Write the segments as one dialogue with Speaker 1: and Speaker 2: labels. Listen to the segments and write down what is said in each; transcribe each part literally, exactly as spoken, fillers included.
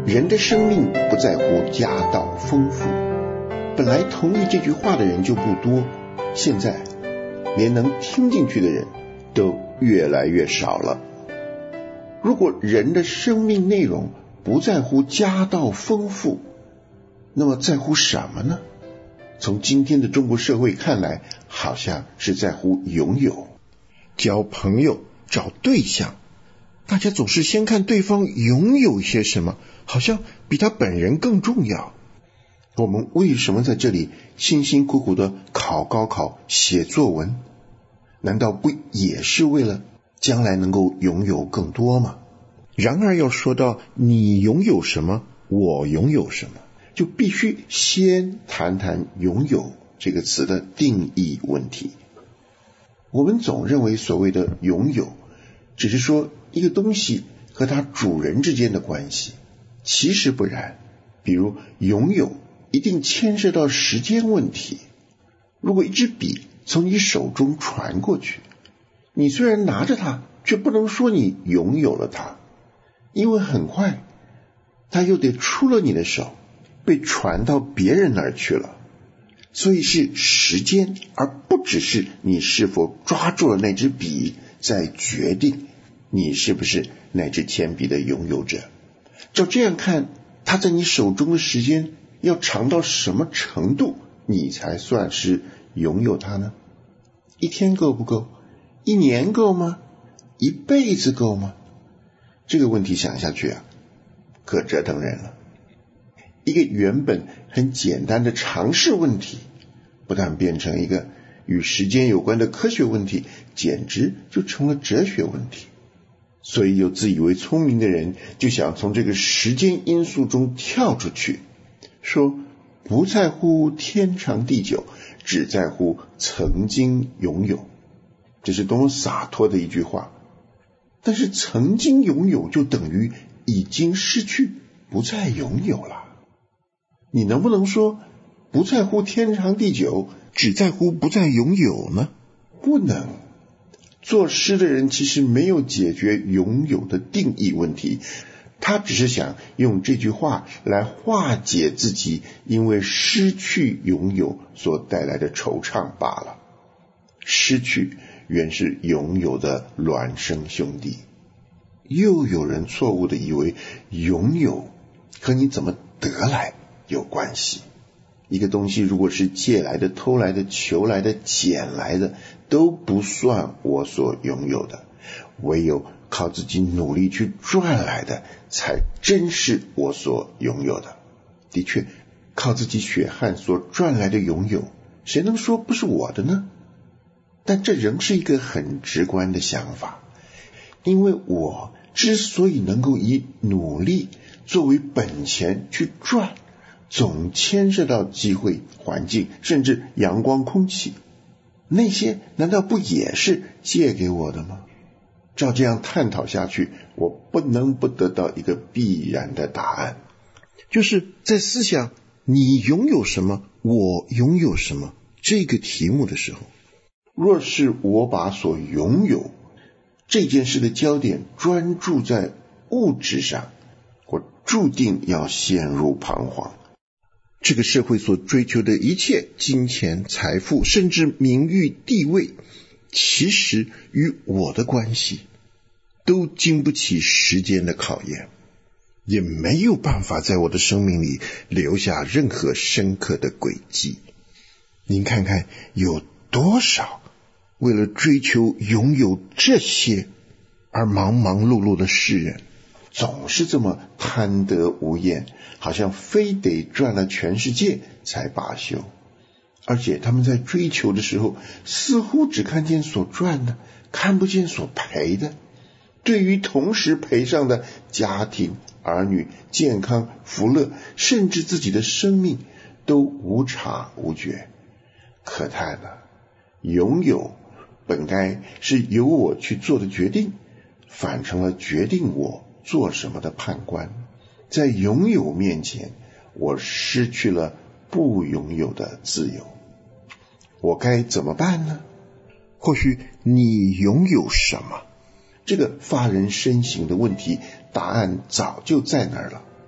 Speaker 1: 人的生命不在乎家道丰富。本来同意这句话的人就不多，现在连能听进去的人都越来越少了。如果人的生命内容不在乎家道丰富，那么在乎什么呢？从今天的中国社会看来，好像是在乎拥有。交朋友、找对象，大家总是先看对方拥有些什么，好像比他本人更重要。我们为什么在这里辛辛苦苦的考高考、写作文？难道不也是为了将来能够拥有更多吗？然而要说到你拥有什么，我拥有什么，就必须先谈谈拥有这个词的定义问题。我们总认为所谓的拥有只是说一个东西和它主人之间的关系，其实不然。比如拥有一定牵涉到时间问题。如果一支笔从你手中传过去，你虽然拿着它，却不能说你拥有了它，因为很快它又得出了你的手，被传到别人那儿去了。所以是时间，而不只是你是否抓住了那支笔，在决定你是不是那支铅笔的拥有者。照这样看，它在你手中的时间要长到什么程度，你才算是拥有它呢？一天够不够？一年够吗？一辈子够吗？这个问题想下去啊，可折腾人了。一个原本很简单的常识问题，不但变成一个与时间有关的科学问题，简直就成了哲学问题。所以有自以为聪明的人就想从这个时间因素中跳出去，说不在乎天长地久，只在乎曾经拥有。这是多么洒脱的一句话。但是曾经拥有就等于已经失去，不再拥有了。你能不能说不在乎天长地久，只在乎不再拥有呢？不能。作诗的人其实没有解决拥有的定义问题，他只是想用这句话来化解自己因为失去拥有所带来的惆怅罢了。失去原是拥有的孪生兄弟。又有人错误地以为拥有和你怎么得来有关系。一个东西如果是借来的、偷来的、求来的、捡来的，都不算我所拥有的，唯有靠自己努力去赚来的，才真是我所拥有的。的确，靠自己血汗所赚来的拥有，谁能说不是我的呢？但这仍是一个很直观的想法，因为我之所以能够以努力作为本钱去赚，总牵涉到机会、环境，甚至阳光、空气，那些难道不也是借给我的吗？照这样探讨下去，我不能不得到一个必然的答案，就是在思想你拥有什么，我拥有什么这个题目的时候，若是我把所拥有这件事的焦点专注在物质上，我注定要陷入彷徨。这个社会所追求的一切金钱、财富，甚至名誉、地位，其实与我的关系都经不起时间的考验，也没有办法在我的生命里留下任何深刻的轨迹。您看看有多少为了追求拥有这些而忙忙碌碌的世人，总是这么贪得无厌，好像非得赚了全世界才罢休。而且他们在追求的时候，似乎只看见所赚的，看不见所赔的。对于同时赔上的家庭、儿女、健康、福乐，甚至自己的生命，都无察无觉。可叹啊，拥有本该是由我去做的决定，反成了决定我做什么的判官。在拥有面前，我失去了不拥有的自由。我该怎么办呢？或许你拥有什么？这个发人深省的问题，答案早就在那儿了。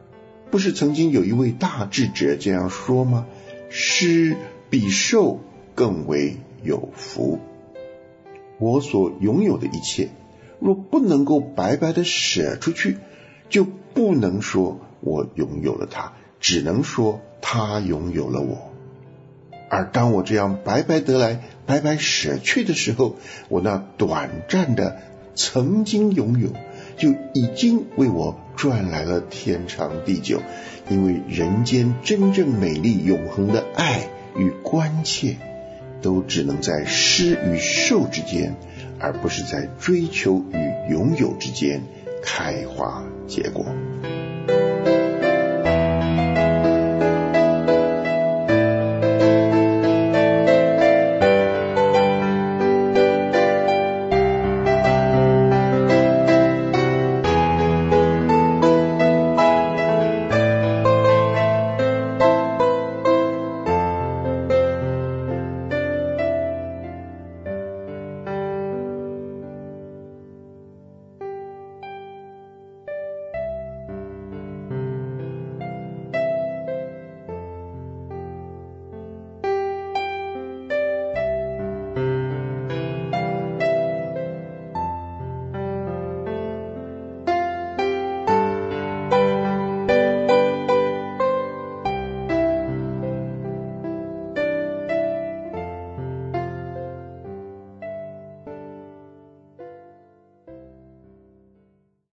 Speaker 1: 不是曾经有一位大智者这样说吗？施比受更为有福。我所拥有的一切，若不能够白白的舍出去，就不能说我拥有了它，只能说他拥有了我。而当我这样白白得来白白舍去的时候，我那短暂的曾经拥有就已经为我赚来了天长地久。因为人间真正美丽永恒的爱与关切，都只能在施与受之间，而不是在追求与拥有之间开花结果。